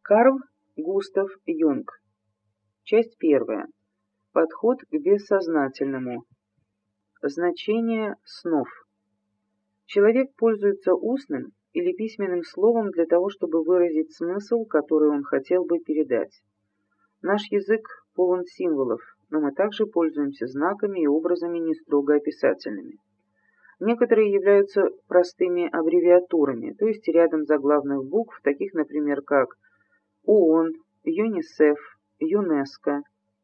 Карл Густав Юнг. Часть первая. Подход к бессознательному. Значение снов. Человек пользуется устным или письменным словом для того, чтобы выразить смысл, который он хотел бы передать. Наш язык полон символов, но мы также пользуемся знаками и образами не строго описательными. Некоторые являются простыми аббревиатурами, то есть рядом заглавных букв, таких, например, как ООН, ЮНИСЕФ, ЮНЕСКО.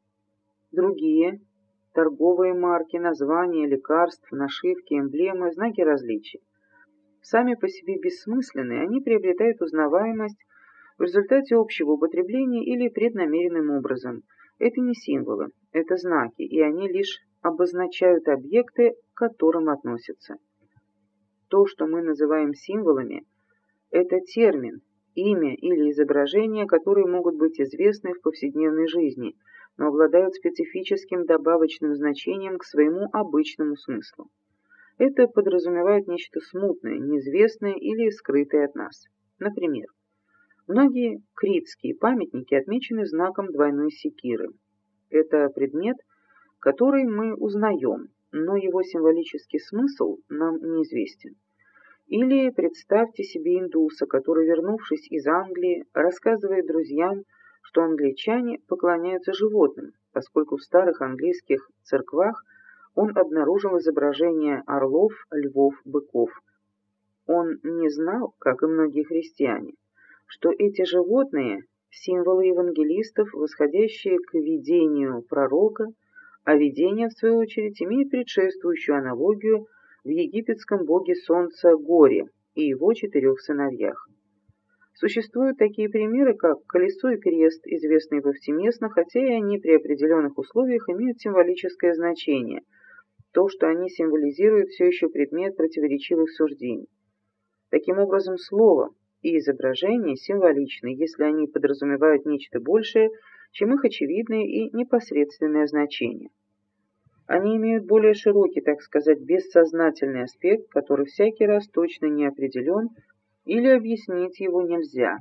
Другие – торговые марки, названия лекарств, нашивки, эмблемы, знаки различий. Сами по себе бессмысленные, они приобретают узнаваемость в результате общего употребления или преднамеренным образом. Это не символы, это знаки, и они лишь обозначают объекты, к которым относятся. То, что мы называем символами, это термин, имя или изображение, которые могут быть известны в повседневной жизни, но обладают специфическим добавочным значением к своему обычному смыслу. Это подразумевает нечто смутное, неизвестное или скрытое от нас. Например, многие критские памятники отмечены знаком двойной секиры. Это предмет, который мы узнаем, но его символический смысл нам неизвестен. Или представьте себе индуса, который, вернувшись из Англии, рассказывает друзьям, что англичане поклоняются животным, поскольку в старых английских церквах он обнаружил изображения орлов, львов, быков. Он не знал, как и многие христиане, что эти животные – символы евангелистов, восходящие к видению пророка, а видение, в свою очередь, имеет предшествующую аналогию в египетском боге солнца Горе и его 4 сыновьях. Существуют такие примеры, как колесо и крест, известные повсеместно, хотя и они при определенных условиях имеют символическое значение. То, что они символизируют, все еще предмет противоречивых суждений. Таким образом, слово и изображение символичны, если они подразумевают нечто большее, чем их очевидное и непосредственное значение. Они имеют более широкий, так сказать, бессознательный аспект, который всякий раз точно не определен, или объяснить его нельзя.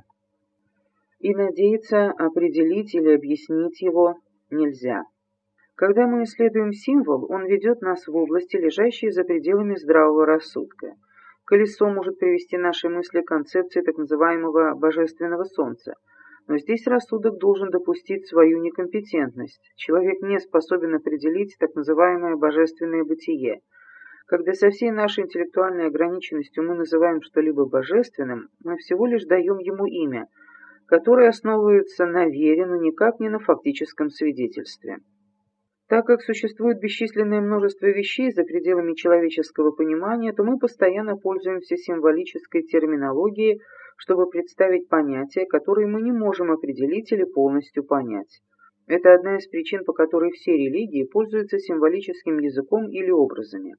И надеяться определить или объяснить его нельзя. Когда мы исследуем символ, он ведет нас в области, лежащие за пределами здравого рассудка. Колесо может привести наши мысли к концепции так называемого божественного солнца. Но здесь рассудок должен допустить свою некомпетентность. Человек не способен определить так называемое божественное бытие. Когда со всей нашей интеллектуальной ограниченностью мы называем что-либо божественным, мы всего лишь даем ему имя, которое основывается на вере, но никак не на фактическом свидетельстве. Так как существует бесчисленное множество вещей за пределами человеческого понимания, то мы постоянно пользуемся символической терминологией, чтобы представить понятия, которые мы не можем определить или полностью понять. Это одна из причин, по которой все религии пользуются символическим языком или образами.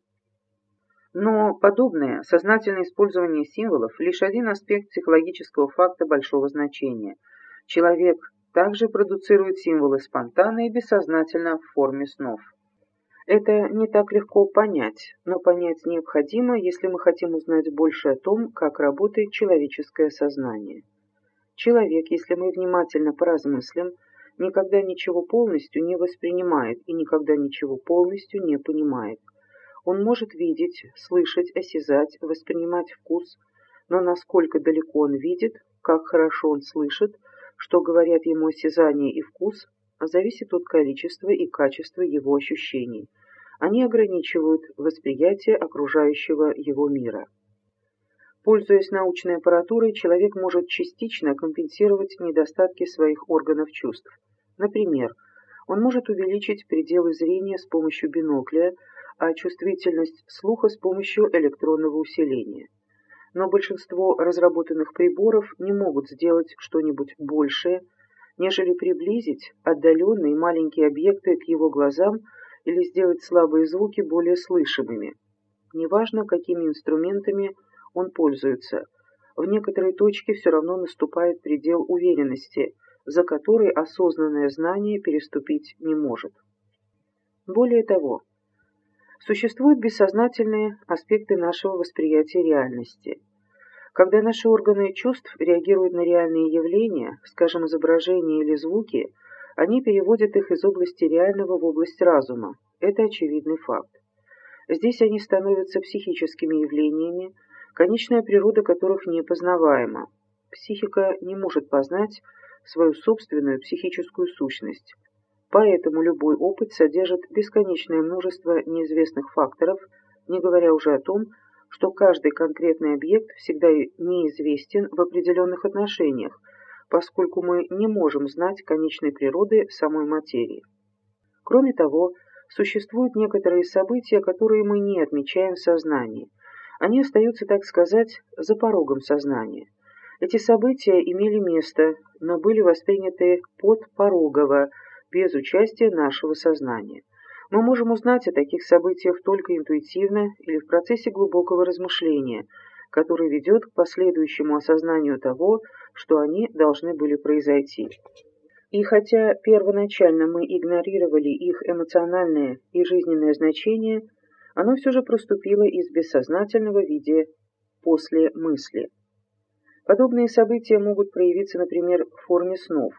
Но подобное сознательное использование символов – лишь один аспект психологического факта большого значения. Человек также продуцирует символы спонтанно и бессознательно в форме снов. Это не так легко понять, но понять необходимо, если мы хотим узнать больше о том, как работает человеческое сознание. Человек, если мы внимательно поразмыслим, никогда ничего полностью не воспринимает и никогда ничего полностью не понимает. Он может видеть, слышать, осязать, воспринимать вкус, но насколько далеко он видит, как хорошо он слышит, что говорят ему осязание и вкус, зависит от количества и качества его ощущений. Они ограничивают восприятие окружающего его мира. Пользуясь научной аппаратурой, человек может частично компенсировать недостатки своих органов чувств. Например, он может увеличить пределы зрения с помощью бинокля, а чувствительность слуха с помощью электронного усиления. Но большинство разработанных приборов не могут сделать что-нибудь большее, нежели приблизить отдаленные маленькие объекты к его глазам или сделать слабые звуки более слышимыми. Неважно, какими инструментами он пользуется, в некоторой точке все равно наступает предел уверенности, за который осознанное знание переступить не может. Более того, существуют бессознательные аспекты нашего восприятия реальности. Когда наши органы чувств реагируют на реальные явления, скажем, изображения или звуки, они переводят их из области реального в область разума. Это очевидный факт. Здесь они становятся психическими явлениями, конечная природа которых непознаваема. Психика не может познать свою собственную психическую сущность. Поэтому любой опыт содержит бесконечное множество неизвестных факторов, не говоря уже о том, что каждый конкретный объект всегда неизвестен в определенных отношениях, поскольку мы не можем знать конечной природы самой материи. Кроме того, существуют некоторые события, которые мы не отмечаем в сознании. Они остаются, так сказать, за порогом сознания. Эти события имели место, но были восприняты подпорогово, без участия нашего сознания. Мы можем узнать о таких событиях только интуитивно или в процессе глубокого размышления, который ведет к последующему осознанию того, что они должны были произойти. И хотя первоначально мы игнорировали их эмоциональное и жизненное значение, оно все же проступило из бессознательного в виде после мысли. Подобные события могут проявиться, например, в форме снов.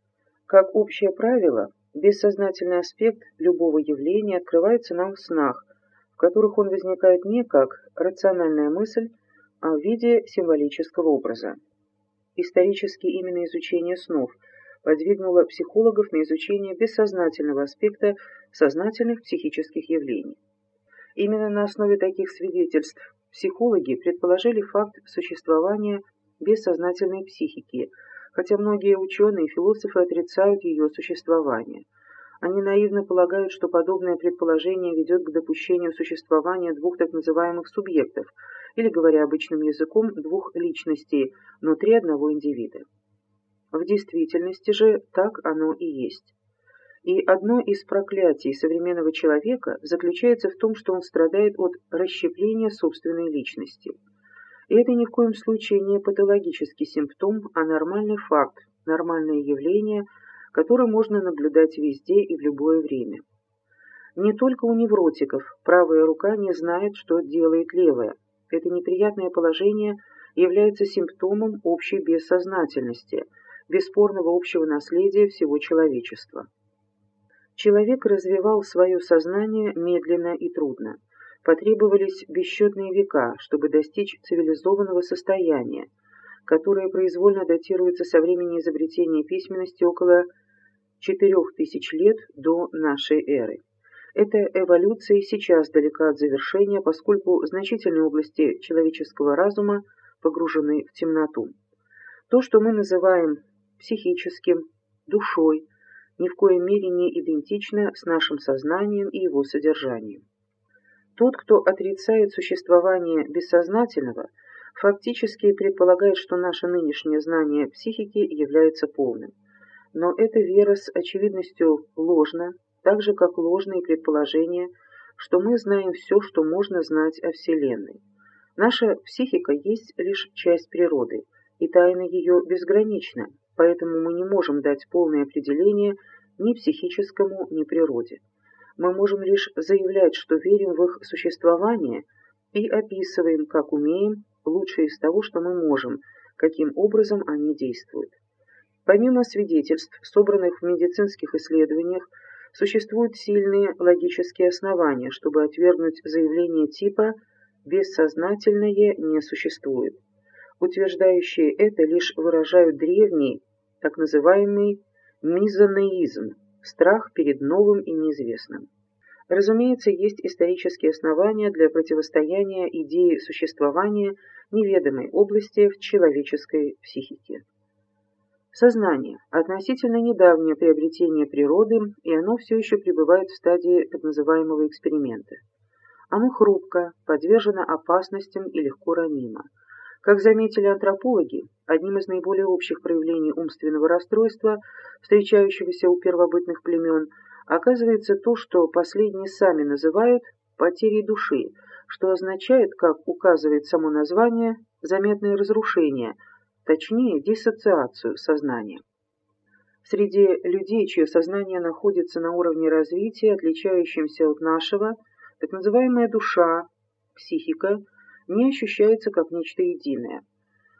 Как общее правило, бессознательный аспект любого явления открывается нам в снах, в которых он возникает не как рациональная мысль, а в виде символического образа. Исторически именно изучение снов подвигнуло психологов на изучение бессознательного аспекта сознательных психических явлений. Именно на основе таких свидетельств психологи предположили факт существования бессознательной психики, хотя многие ученые и философы отрицают ее существование. Они наивно полагают, что подобное предположение ведет к допущению существования двух так называемых субъектов, или, говоря обычным языком, двух личностей внутри одного индивида. В действительности же так оно и есть. И одно из проклятий современного человека заключается в том, что он страдает от расщепления собственной личности. И это ни в коем случае не патологический симптом, а нормальный факт, нормальное явление, которое можно наблюдать везде и в любое время. Не только у невротиков правая рука не знает, что делает левая. Это неприятное положение является симптомом общей бессознательности, бесспорного общего наследия всего человечества. Человек развивал свое сознание медленно и трудно. Потребовались бесчетные века, чтобы достичь цивилизованного состояния, которое произвольно датируется со времени изобретения письменности около 4000 лет до нашей эры. Эта эволюция и сейчас далека от завершения, поскольку значительные области человеческого разума погружены в темноту. То, что мы называем психическим, душой, ни в коей мере не идентично с нашим сознанием и его содержанием. Тот, кто отрицает существование бессознательного, фактически предполагает, что наше нынешнее знание психики является полным. Но эта вера с очевидностью ложна, так же, как ложные предположения, что мы знаем все, что можно знать о Вселенной. Наша психика есть лишь часть природы, и тайна ее безгранична, поэтому мы не можем дать полное определение ни психическому, ни природе. Мы можем лишь заявлять, что верим в их существование и описываем, как умеем, лучшее из того, что мы можем, каким образом они действуют. Помимо свидетельств, собранных в медицинских исследованиях, существуют сильные логические основания, чтобы отвергнуть заявление типа «бессознательное не существует». Утверждающие это лишь выражают древний, так называемый мизанеизм, страх перед новым и неизвестным. Разумеется, есть исторические основания для противостояния идее существования неведомой области в человеческой психике. Сознание – относительно недавнее приобретение природы, и оно все еще пребывает в стадии так называемого эксперимента. Оно хрупко, подвержено опасностям и легко ранимо. Как заметили антропологи, одним из наиболее общих проявлений умственного расстройства, встречающегося у первобытных племен, оказывается то, что последние сами называют потерей души, что означает, как указывает само название, заметное разрушение, точнее диссоциацию сознания. Среди людей, чье сознание находится на уровне развития, отличающемся от нашего, так называемая душа, психика, не ощущается как нечто единое.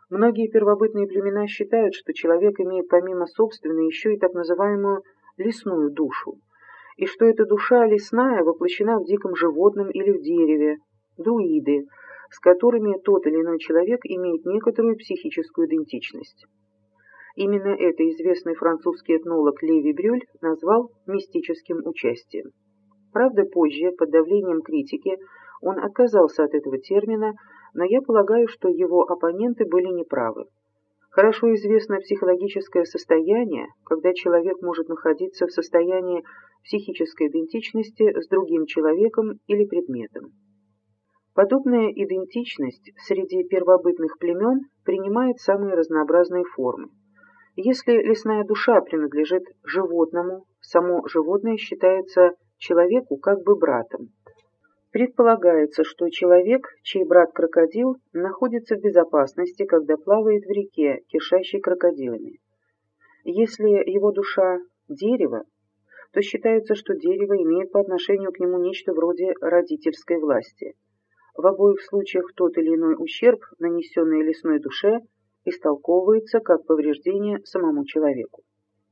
Многие первобытные племена считают, что человек имеет помимо собственной еще и так называемую лесную душу, и что эта душа лесная воплощена в диком животном или в дереве, друиды, с которыми тот или иной человек имеет некоторую психическую идентичность. Именно это известный французский этнолог Леви Брюль назвал мистическим участием. Правда, позже, под давлением критики, он отказался от этого термина, но я полагаю, что его оппоненты были неправы. Хорошо известно психологическое состояние, когда человек может находиться в состоянии психической идентичности с другим человеком или предметом. Подобная идентичность среди первобытных племен принимает самые разнообразные формы. Если лесная душа принадлежит животному, само животное считается человеку как бы братом. Предполагается, что человек, чей брат крокодил, находится в безопасности, когда плавает в реке, кишащей крокодилами. Если его душа – дерево, то считается, что дерево имеет по отношению к нему нечто вроде родительской власти. В обоих случаях тот или иной ущерб, нанесенный лесной душе, истолковывается как повреждение самому человеку.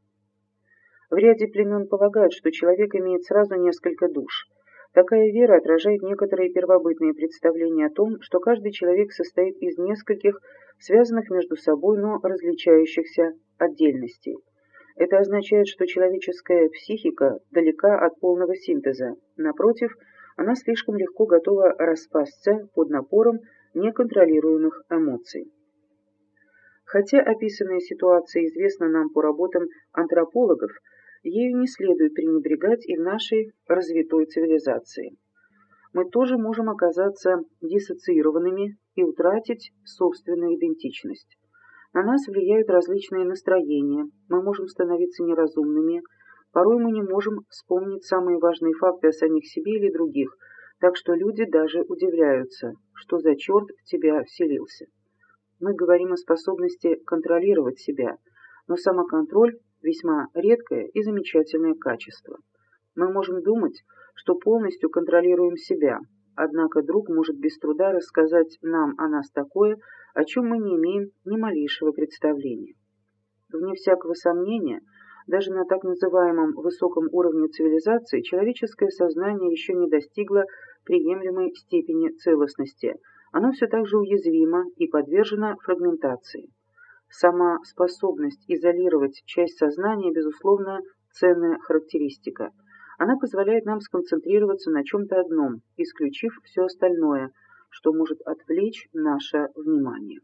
В ряде племен полагают, что человек имеет сразу несколько душ. Такая вера отражает некоторые первобытные представления о том, что каждый человек состоит из нескольких связанных между собой, но различающихся отдельностей. Это означает, что человеческая психика далека от полного синтеза. Напротив, она слишком легко готова распасться под напором неконтролируемых эмоций. Хотя описанная ситуация известна нам по работам антропологов, ею не следует пренебрегать и в нашей развитой цивилизации. Мы тоже можем оказаться диссоциированными и утратить собственную идентичность. На нас влияют различные настроения, мы можем становиться неразумными, порой мы не можем вспомнить самые важные факты о самих себе или других, так что люди даже удивляются, что за черт в тебя вселился. Мы говорим о способности контролировать себя, но самоконтроль – весьма редкое и замечательное качество. Мы можем думать, что полностью контролируем себя, однако друг может без труда рассказать нам о нас такое, о чем мы не имеем ни малейшего представления. Вне всякого сомнения, даже на так называемом высоком уровне цивилизации человеческое сознание еще не достигло приемлемой степени целостности. Оно все так же уязвимо и подвержено фрагментации. Сама способность изолировать часть сознания, безусловно, ценная характеристика. Она позволяет нам сконцентрироваться на чем-то одном, исключив все остальное, что может отвлечь наше внимание.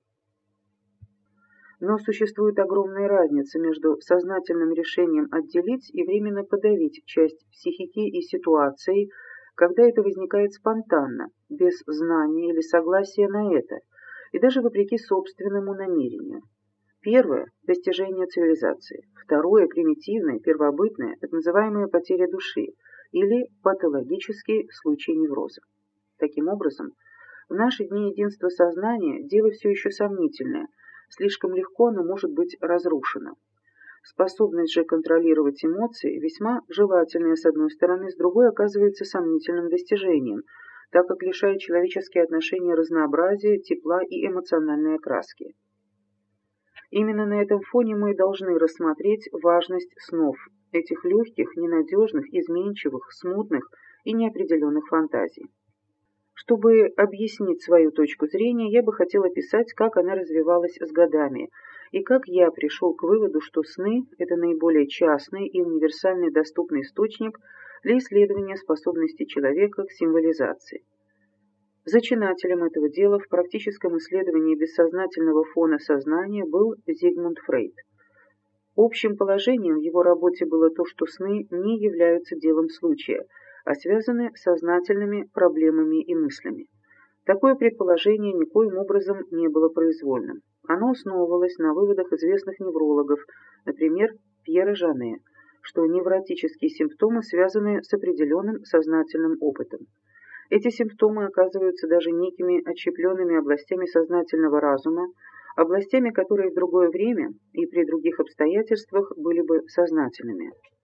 Но существует огромная разница между сознательным решением отделить и временно подавить часть психики и ситуации, когда это возникает спонтанно, без знания или согласия на это, и даже вопреки собственному намерению. Первое – достижение цивилизации. Второе – примитивное, первобытное, так называемая потеря души или патологический случай невроза. Таким образом, в наши дни единство сознания – дело все еще сомнительное, слишком легко оно может быть разрушено. Способность же контролировать эмоции весьма желательная с одной стороны, с другой оказывается сомнительным достижением, так как лишает человеческие отношения разнообразия, тепла и эмоциональной окраски. Именно на этом фоне мы должны рассмотреть важность снов, этих легких, ненадежных, изменчивых, смутных и неопределенных фантазий. Чтобы объяснить свою точку зрения, я бы хотел описать, как она развивалась с годами, и как я пришел к выводу, что сны – это наиболее частный и универсальный доступный источник для исследования способности человека к символизации. Зачинателем этого дела в практическом исследовании бессознательного фона сознания был Зигмунд Фрейд. Общим положением в его работе было то, что сны не являются делом случая, а связаны с сознательными проблемами и мыслями. Такое предположение никоим образом не было произвольным. Оно основывалось на выводах известных неврологов, например, Пьера Жане, что невротические симптомы связаны с определенным сознательным опытом. Эти симптомы оказываются даже некими отщепленными областями сознательного разума, областями, которые в другое время и при других обстоятельствах были бы сознательными.